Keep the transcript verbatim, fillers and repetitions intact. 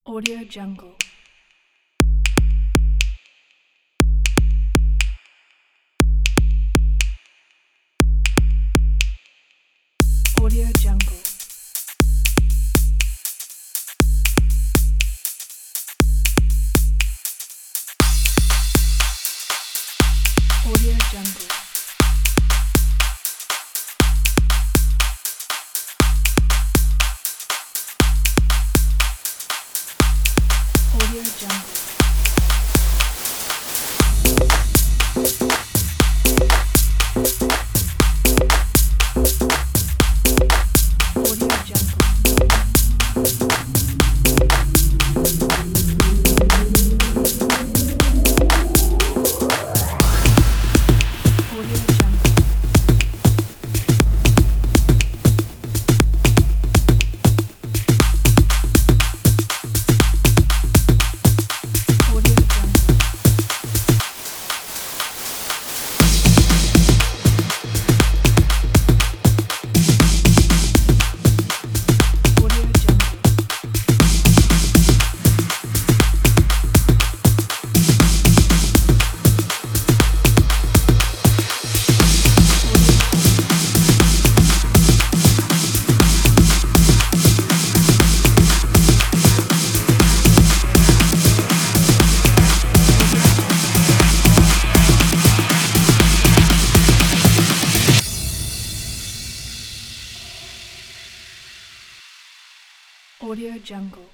Audio Jungle. Audio Jungle. Audio Jungle. Audio Jungle. Audio Jungle. Audio Jungle. Audio Jungle. Audio Jungle. Audio Jungle.